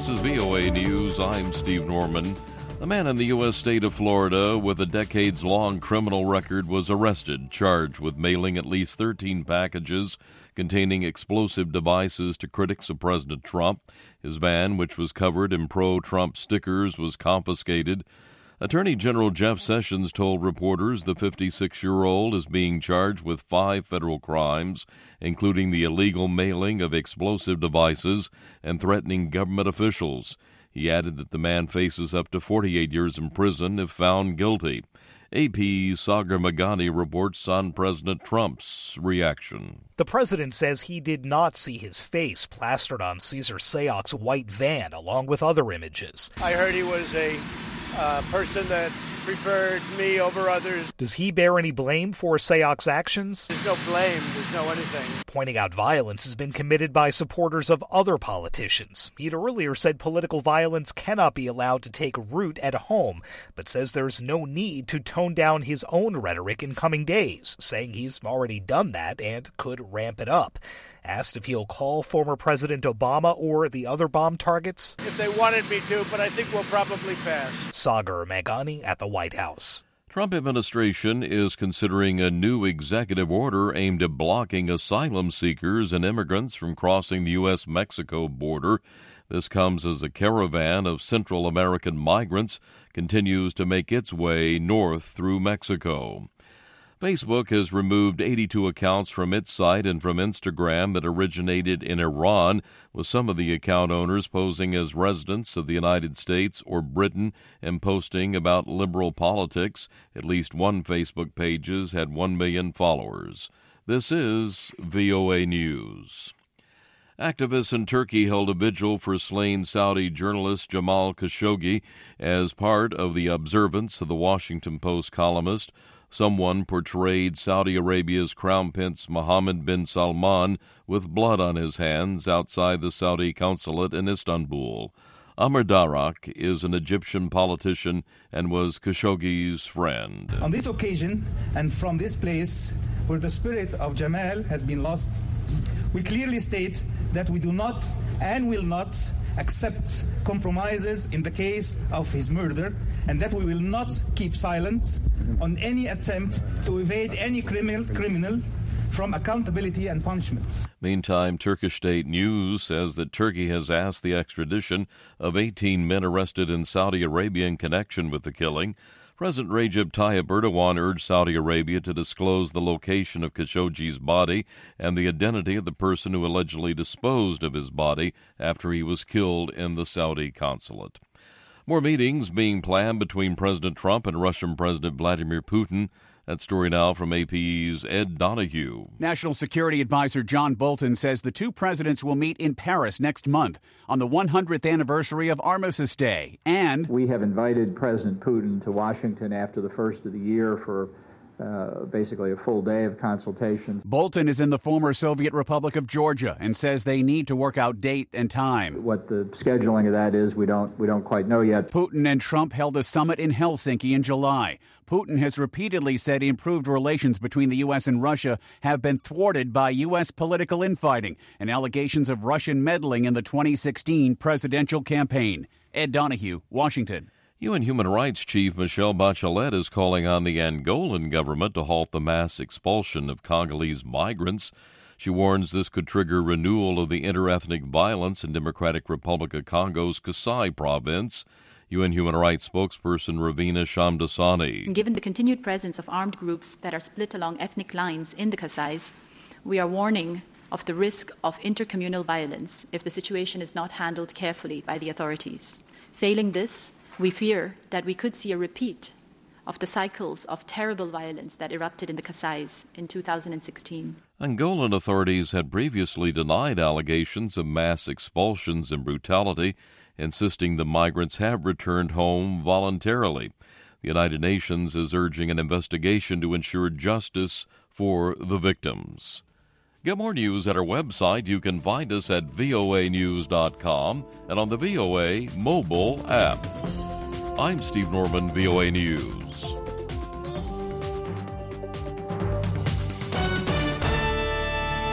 This is VOA News. I'm Steve Norman. A man in the U.S. state of Florida with a decades-long criminal record was arrested, charged with mailing at least 13 packages containing explosive devices to critics of President Trump. His van, which was covered in pro-Trump stickers, was confiscated. Attorney General Jeff Sessions told reporters the 56-year-old is being charged with 5 federal crimes, including the illegal mailing of explosive devices and threatening government officials. He added that the man faces up to 48 years in prison if found guilty. AP's Sagar Meghani reports on President Trump's reaction. The president says he did not see his face plastered on Cesar Sayoc's white van, along with other images. I heard he was a person that preferred me over others. Does he bear any blame for Sayoc's actions? There's no blame. There's no anything. Pointing out violence has been committed by supporters of other politicians. He'd earlier said political violence cannot be allowed to take root at home, but says there's no need to tone down his own rhetoric in coming days, saying he's already done that and could ramp it up. Asked if he'll call former President Obama or the other bomb targets. If they wanted me to, but I think we'll probably pass. Sagar Meghani at the White House. Trump administration is considering a new executive order aimed at blocking asylum seekers and immigrants from crossing the U.S.-Mexico border. This comes as a caravan of Central American migrants continues to make its way north through Mexico. Facebook has removed 82 accounts from its site and from Instagram that originated in Iran, with some of the account owners posing as residents of the United States or Britain and posting about liberal politics. At least one Facebook page had 1 million followers. This is VOA News. Activists in Turkey held a vigil for slain Saudi journalist Jamal Khashoggi as part of the observance of the Washington Post columnist. Someone portrayed Saudi Arabia's Crown Prince Mohammed bin Salman with blood on his hands outside the Saudi consulate in Istanbul. Amr Darak is an Egyptian politician and was Khashoggi's friend. On this occasion, and from this place where the spirit of Jamal has been lost, we clearly state that we do not and will not accept compromises in the case of his murder, and that we will not keep silent on any attempt to evade any criminal from accountability and punishment. Meantime, Turkish state news says that Turkey has asked the extradition of 18 men arrested in Saudi Arabia in connection with the killing. President Recep Tayyip Erdogan urged Saudi Arabia to disclose the location of Khashoggi's body and the identity of the person who allegedly disposed of his body after he was killed in the Saudi consulate. More meetings being planned between President Trump and Russian President Vladimir Putin. That story now from AP's Ed Donahue. National Security Advisor John Bolton says the two presidents will meet in Paris next month on the 100th anniversary of Armistice Day. And we have invited President Putin to Washington after the first of the year for basically a full day of consultations. Bolton is in the former Soviet Republic of Georgia and says they need to work out date and time. What the scheduling of that is, we don't quite know yet. Putin and Trump held a summit in Helsinki in July. Putin has repeatedly said improved relations between the U.S. and Russia have been thwarted by U.S. political infighting and allegations of Russian meddling in the 2016 presidential campaign. Ed Donahue, Washington. UN Human Rights Chief Michelle Bachelet is calling on the Angolan government to halt the mass expulsion of Congolese migrants. She warns this could trigger renewal of the interethnic violence in Democratic Republic of Congo's Kasai province. UN Human Rights spokesperson Ravina Shamdasani. Given the continued presence of armed groups that are split along ethnic lines in the Kasais, we are warning of the risk of intercommunal violence if the situation is not handled carefully by the authorities. Failing this, we fear that we could see a repeat of the cycles of terrible violence that erupted in the Kasais in 2016. Angolan authorities had previously denied allegations of mass expulsions and brutality, insisting the migrants have returned home voluntarily. The United Nations is urging an investigation to ensure justice for the victims. Get more news at our website. You can find us at voanews.com and on the VOA mobile app. I'm Steve Norman, VOA News.